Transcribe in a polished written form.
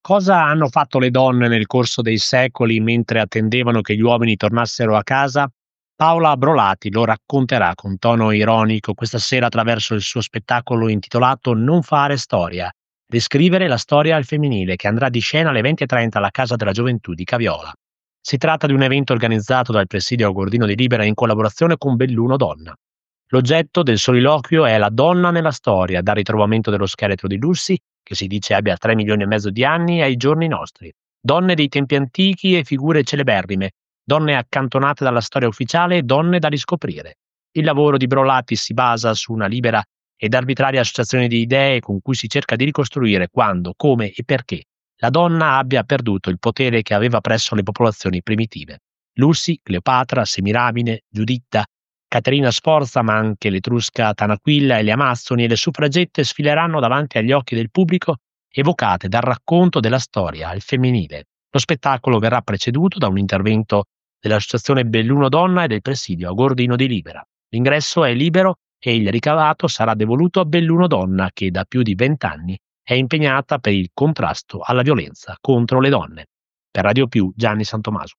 Cosa hanno fatto le donne nel corso dei secoli mentre attendevano che gli uomini tornassero a casa? Paola Brolati lo racconterà con tono ironico questa sera attraverso il suo spettacolo intitolato Non fare storia, riscrivere la storia al femminile che andrà di scena alle 20:30 alla Casa della Gioventù di Caviola. Si tratta di un evento organizzato dal Presidio Agordino di Libera in collaborazione con Belluno Donna. L'oggetto del soliloquio è la donna nella storia, dal ritrovamento dello scheletro di Lucy, che si dice abbia 3 milioni e mezzo di anni, ai giorni nostri. Donne dei tempi antichi e figure celeberrime, donne accantonate dalla storia ufficiale e donne da riscoprire. Il lavoro di Brolati si basa su una libera ed arbitraria associazione di idee con cui si cerca di ricostruire quando, come e perché la donna abbia perduto il potere che aveva presso le popolazioni primitive. Lucy, Cleopatra, Semiramide, Giuditta, Caterina Sforza, ma anche l'Etrusca Tanaquilla e le Amazzoni e le suffragette sfileranno davanti agli occhi del pubblico, evocate dal racconto della storia al femminile. Lo spettacolo verrà preceduto da un intervento dell'Associazione Belluno Donna e del Presidio Agordino di Libera. L'ingresso è libero e il ricavato sarà devoluto a Belluno Donna, che da più di 20 anni è impegnata per il contrasto alla violenza contro le donne. Per Radio Più, Gianni Santomaso.